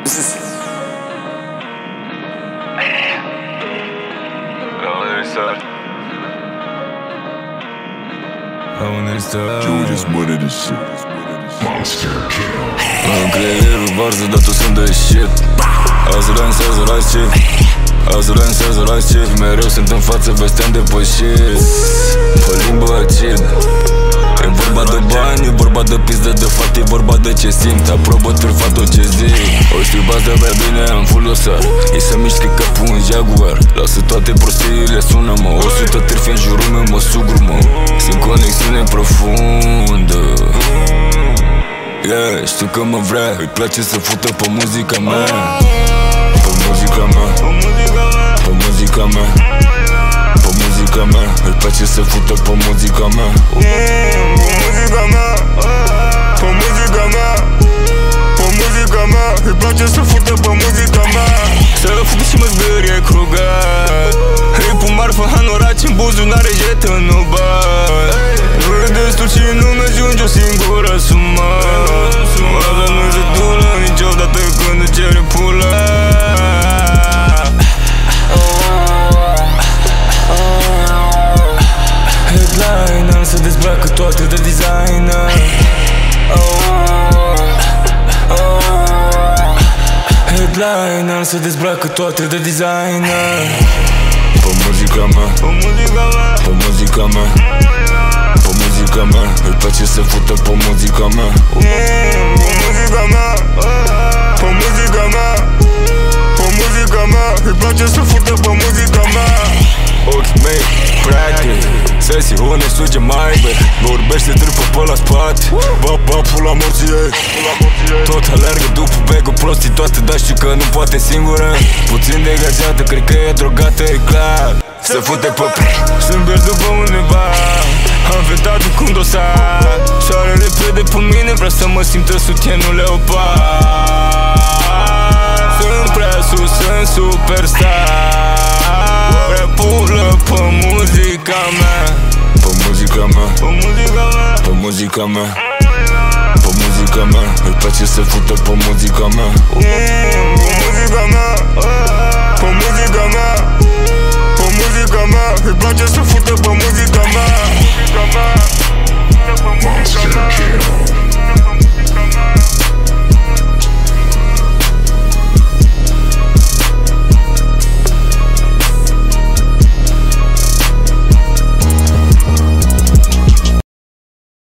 Julius murder this shit. Monster kill. Am creierul varză, dar tu sunt de shit. Azi lansează la chip. Azi lansează la chip. Mereu sunt în față, vezi te-am depășit. Pe limbă acid. E vorba de bani, e vorba de pizdă de fapt, e vorba de ce simt. Aprobă târfa tot ce zic. O știu bază bea bine, am full dosar. Ei să mișcă capul un Jaguar. Lasă toate prostiile, sună-mă. 100 târfi în jurul meu, mă sugru-mă. Simt conexiune profundă. Yeah, știu că mă vrea. Îi place să fută pe muzica mea. Pe muzica mea. Pe muzica mea. Pe muzica mea. Îi place să fută pe muzica mea. Pe muzica mea. Pe muzica mea. Pe muzica mea. Îi place să fută pe muzica mea. Să fută și mă zgârie crugat. Îi pun marfă hanoraci în buzunare, jetă în bani. Nu e destul și nu mi-ajunge o singură sumă. Asta nu-i se dulă niciodată când îți cere pula. Headliner se dezbracă toate de designer. Headliner se dezbracă toate de designer. Pe muzica mea. Pe muzica mea. Pe muzica mea. Pe muzica mea. Îi place să fută pe muzica mea. Pe muzica mea. Pe muzica mea. Pe muzica mea. Îi place să fută pe muzica mea. Ochii mei, practic sesiune suge mai be. Vorbește trâpă pe la spate. Ba pula morții ei. Tot alergă după bag-ul prostii toate, dar știu că nu poate singură. Puțin degajată, cred că e drogată, e clar. Se fute pe Sunt pierdut pe undeva. Am vetat cu un dosar. Soare repede pe mine, vreau să mă simtă sutienul leopard. Sunt prea sus, sunt superstar. Vrea pulă pe muzica mea. Pe muzica mea. Pe muzica mea. Pe muzica mea. Pe muzica mea. Îi place să fută pe muzica mea. Pe muzica mea. Pe muzica mea. Pe muzica mea. Îi place să fută pe muzica mea. Monster